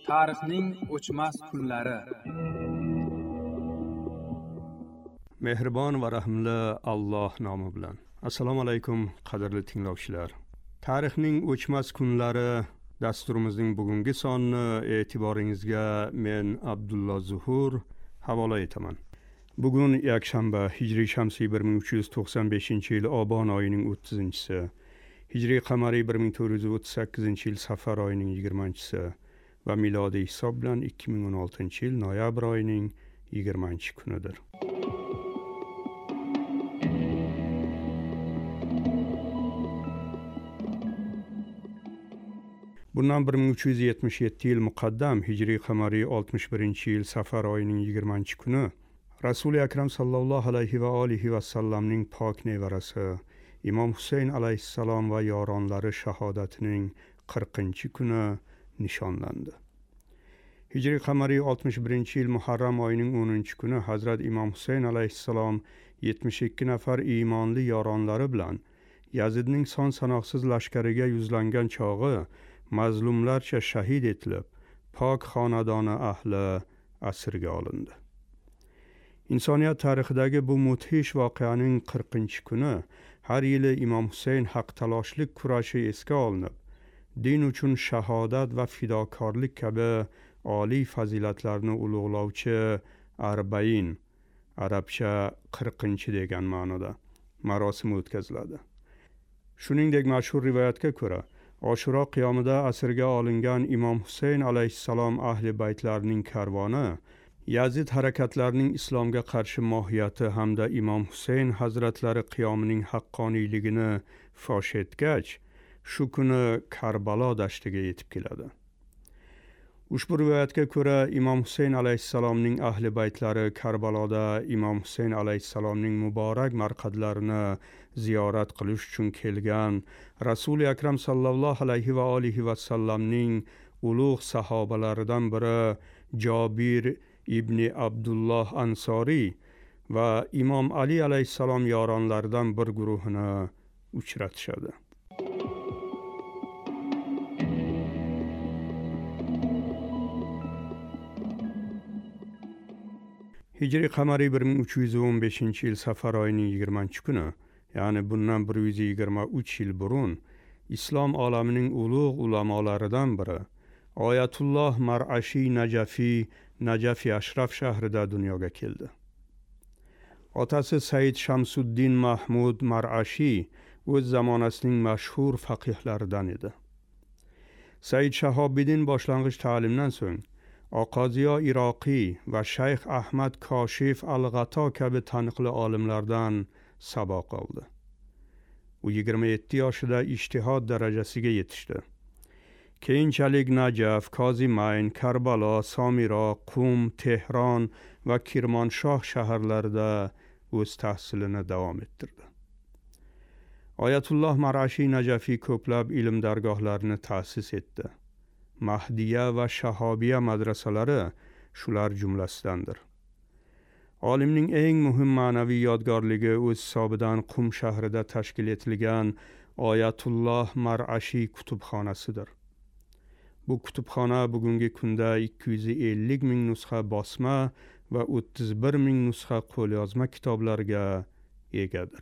Tarixning o'chmas kunlari. Mehribon va rahimli Alloh nomi bilan. Assalomu alaykum qadrli tinglovchilar. Tarixning o'chmas kunlari dasturimizning bugungi sonini e'tiboringizga men Abdulloh Zuhur havola etaman. Bugun yakshanba, Hijriy shamsiy 1395-yil Obon oyining 30-si, Hijriy qamariy 1438-yil Safar oyining 20-si va milodiy hisob bilan 2016-yil noyabr oyining 20-kunidir. Bundan 1377 yil muqaddam Hijriy qamariy 61-yil Safar oyining 20-kuni Rasuli Akram sallallohu alayhi va alihi va sallamning pok nevarasi Imom Husayn alayhissalom va yoronlari shahodatining 40-kuni nishonlandi. Hijriy qamariy 61-yil Muharram oyining 10-kuni Hazrat Imom Husayn alayhissalom 72 nafar iymonli yoronlari bilan Yazidning son sanoqsiz lashkariga yuzlangan chog'i mazlumlarcha shahid etilib, pok xonadoni ahli asirga olindi. Insoniyat tarixidagi bu mudhish voqeaning 40-kuni har yili Imom Husayn haqtaloshlik kurashi esga olinib, din uchun shahodat va fidokorlik kabi oliy fazilatlarni ulug'lovchi Arbain, arabcha 40 degan ma'noda, marosim o'tkaziladi. Shuningdek, mashhur rivoyatga ko'ra, Oshuro qiyomida asirga olingan Imom Husayn alayhissalom ahli baytlarining karvoni Yazid harakatlarining islomga qarshi mohiyati hamda Imom Husayn hazratlari qiyomining haqqoniyligini fosh etgach, shu kuni Karbalo dashtiga yetib keladi. Ushbu rivoyatga ko'ra, Imom Husayn alayhissalomning ahli baytlari Karbaloda Imom Husayn alayhissalomning muborak marqadlarini ziyorat qilish uchun kelgan Rasuli Akram sallallohu alayhi va alihi va sallamning ulug' sahobalaridan biri Jobir ibn Abdulloh Ansori va Imom Ali alayhissalom yoronlaridan bir guruhini uchratishadi. Hijriy qamariy 1315-yil Safar oyining 20-kuni, ya'ni bundan 123 yil burun, islom olamining ulug' ulamolaridan biri Oyatulloh Mar'ashi Najafi Ashraf shahrida dunyoga keldi. Otasi Said Shamsuddin Mahmud Mar'ashi o'z zamonasining mashhur faqihlaridan edi. Said Shahobiddin boshlang'ich ta'limdan so'ng Oqoziyo Iroqiy va Shayx Ahmad Koshif al-G'ato kabi taniqli olimlardan saboq oldi. U 27 yoshida ijtihod darajasiga yetishdi. Keyinchalik Najaf, Kozimayn, Karbalo, Somiro, Qum, Tehron va Kirmonshoh shaharlarida o'z tahsilini davom ettirdi. Oyatulloh Mar'ashi Najafi ko'plab ilm dargohlarini ta'sis etdi. Mahdiya va Shahobiya madrasalari shular jumlasidandir. Olimning eng muhim ma'naviy yodgorligi o'z hisobidan Qum shahrida tashkil etilgan Oyatulloh Mar'ashi kutubxonasidir. Bu kutubxona bugungi kunda 250 ming nusxa bosma va 31 ming nusxa qo'lyozma kitoblarga egadir.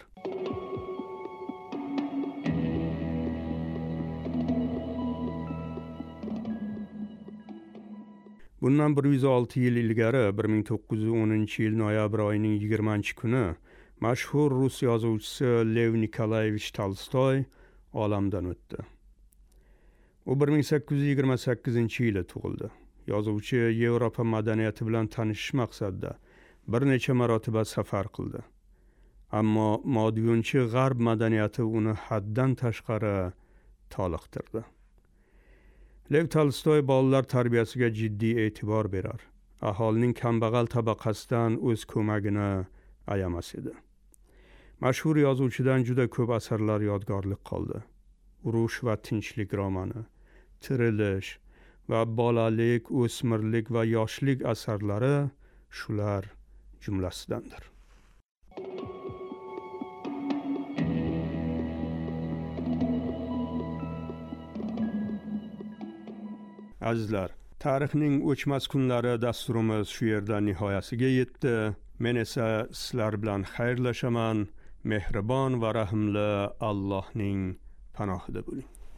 Bundan 106 yil ilgari 1910-yil noyabr oyining 20-kuni mashhur rus yozuvchisi Lev Nikolayevich Tolstoy olamdan o'tdi. U 1828-yili tug'ildi. Yozuvchi Yevropa madaniyati bilan tanishish maqsadida bir necha marotaba safar qildi. Ammo modiyunchi g'arb madaniyati uni haddan tashqari toliqtirdi. Lev Tolstoy bolalar tarbiyasiga jiddiy e'tibor berar. Aholining kambag'al tabaqasidan o'z ko'magini ayamas edi. Mashhur yozuvchidan juda ko'p asarlar yodgorlik qoldi. Urush va tinchlik romani, Tirilish va bolalik, o'smirlik va yoshlik asarlari shular jumlasidandir. Azizlar, Tarixning o'chmas kunlari dasturimiz shu yerda nihoyasiga yetdi. Men esa sizlar bilan xayrlashaman. Mehribon va rahimli Allohning panohida bo'ling.